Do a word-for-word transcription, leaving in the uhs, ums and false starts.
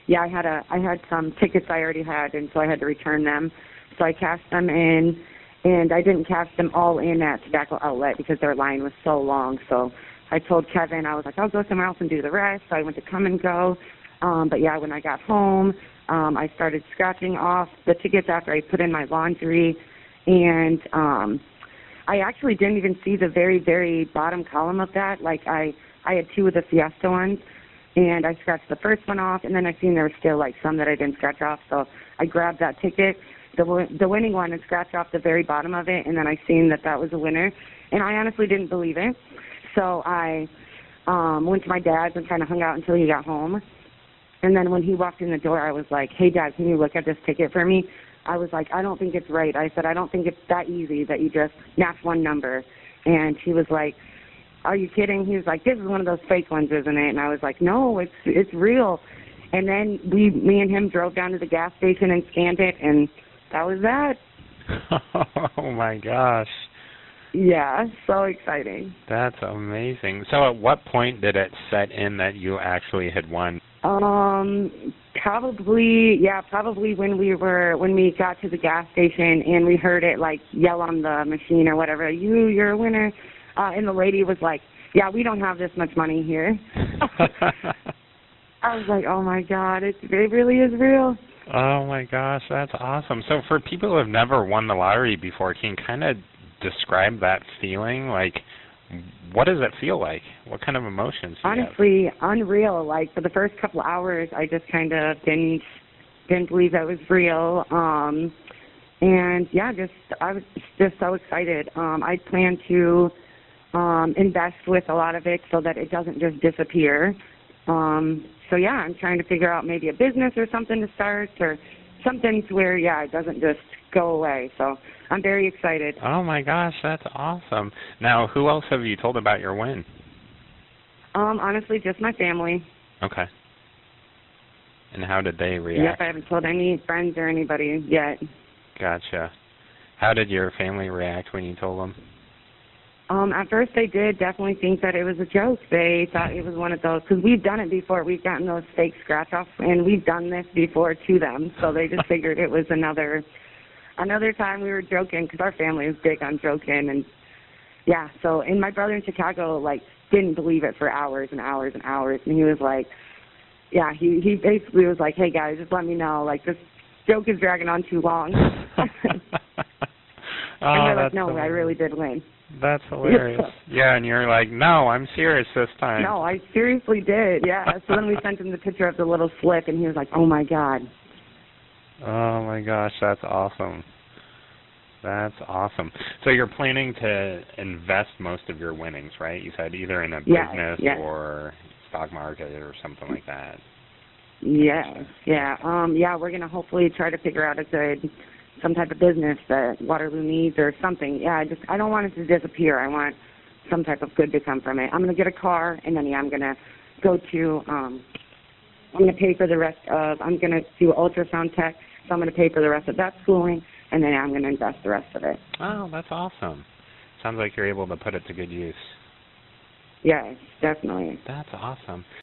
yeah, I had a I had some tickets I already had, and so I had to return them. So I cashed them in, and I didn't cash them all in at Tobacco Outlet because their line was so long. So I told Kevin, I was like, I'll go somewhere else and do the rest. So I went to Come and Go. Um, but, yeah, when I got home, um, I started scratching off the tickets after I put in my laundry. And um, I actually didn't even see the very, very bottom column of that. Like, I, I had two of the Fiesta ones, and I scratched the first one off, and then I seen there were still, like, some that I didn't scratch off. So I grabbed that ticket, the, the winning one, and scratched off the very bottom of it, and then I seen that that was a winner. And I honestly didn't believe it. So I um, went to my dad's and kind of hung out until he got home. And then when he walked in the door, I was like, hey, Dad, can you look at this ticket for me? I was like, I don't think it's right. I said, I don't think it's that easy that you just match one number. And he was like, are you kidding? He was like, this is one of those fake ones, isn't it? And I was like, no, it's it's real. And then we, me and him drove down to the gas station and scanned it, and that was that. Oh, my gosh. Yeah, so exciting. That's amazing. So at what point did it set in that you actually had won? Um, probably, yeah, probably when we were, when we got to the gas station and we heard it, like, yell on the machine or whatever, you, you're a winner. Uh, and the lady was like, yeah, we don't have this much money here. I was like, oh, my God, it, it really is real. Oh, my gosh, that's awesome. So for people who have never won the lottery before, can you kind of describe that feeling? Like, what does it feel like? What kind of emotions do you Honestly, have? unreal. Like, for the first couple hours, I just kind of didn't didn't believe that was real. Um, and, yeah, just I was just so excited. Um, I plan to um, invest with a lot of it so that it doesn't just disappear. Um, so, yeah, I'm trying to figure out maybe a business or something to start or something to where, yeah, it doesn't just go away. So I'm very excited. Oh, my gosh, that's awesome. Now, who else have you told about your win? Um, honestly, just my family. Okay. And how did they react? Yep, I haven't told any friends or anybody yet. Gotcha. How did your family react when you told them? Um, at first, they did definitely think that it was a joke. They thought it was one of those, because we've done it before. We've gotten those fake scratch-offs, and we've done this before to them. So they just figured it was another another time we were joking, because our family is big on joking. And, yeah, so, and my brother in Chicago, like, didn't believe it for hours and hours and hours. And he was like, yeah, he, he basically was like, hey, guys, just let me know. Like, this joke is dragging on too long. Oh, and they're like, that's no, hilarious. I really did win. That's hilarious. Yeah, and you're like, no, I'm serious this time. No, I seriously did, yeah. So then we sent him the picture of the little slip, and he was like, oh, my God. Oh, my gosh, that's awesome. That's awesome. So you're planning to invest most of your winnings, right? You said either in a yes, business yes. or stock market or something like that. Yes, yeah. Um, yeah, we're going to hopefully try to figure out a good, some type of business that Waterloo needs or something. Yeah, I just, I don't want it to disappear. I want some type of good to come from it. I'm going to get a car, and then, yeah, I'm going to go to, um, I'm going to pay for the rest of, I'm going to do ultrasound tech, so I'm going to pay for the rest of that schooling, and then I'm going to invest the rest of it. Oh, that's awesome. Sounds like you're able to put it to good use. Yes, definitely. That's awesome.